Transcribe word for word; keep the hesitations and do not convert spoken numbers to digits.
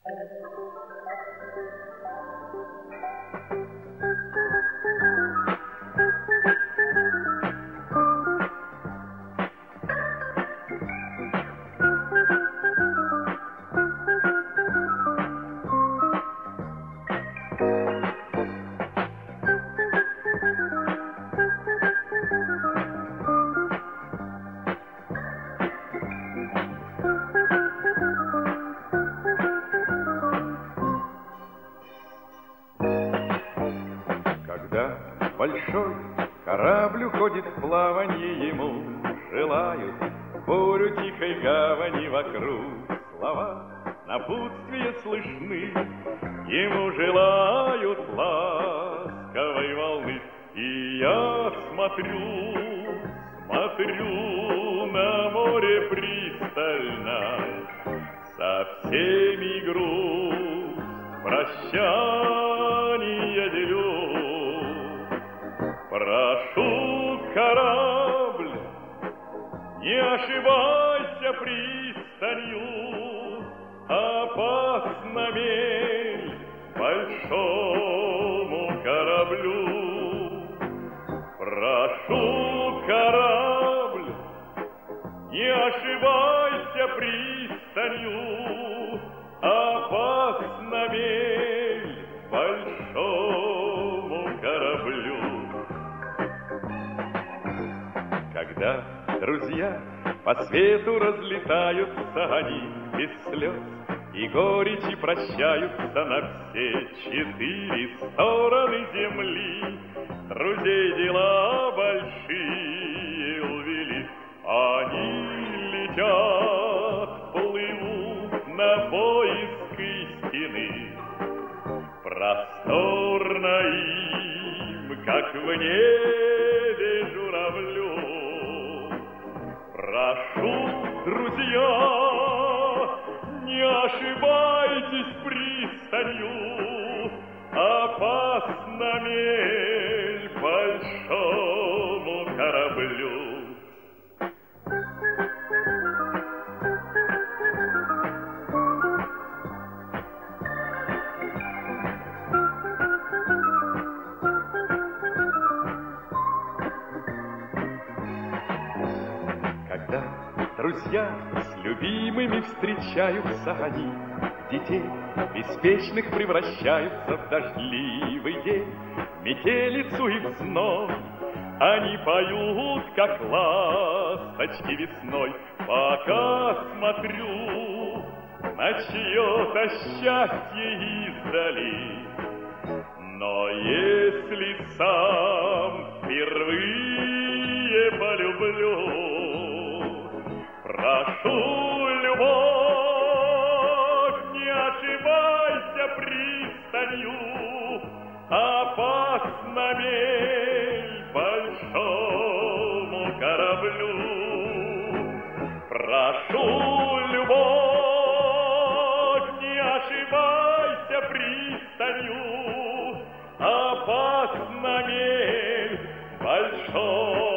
Когда большой корабль уходит в плаванье, ему желают бурю тихой гавани вокруг. Слова напутствия слышны, ему желают ласковой волны. И я смотрю, смотрю на море пристально, со всеми грусть прощания делю. Прошу, корабль, не ошибайся пристанью, опасна мель большому кораблю. Прошу, корабль, не ошибайся пристанью, опасна мель большому кораблю. Когда друзья по свету разлетаются, они без слез и горечи прощаются на все четыре стороны земли. Друзей дела большие увели, они летят, плывут на поиск истины. Просторно им, как в небе журавлю. Прошу, друзья, не ошибайтесь пристанью, опасна мель большому кораблю. Когда друзья с любимыми встречаются, они детей беспечных превращаются в дождливый день, метелицу и в зной. Они поют, как ласточки весной. Пока смотрю на чье-то счастье издали, но если сам впервые полюблю, прошу, любовь, не ошибайся пристанью, опасна мель большому кораблю. Прошу, любовь, не ошибайся пристанью, опасна мель большому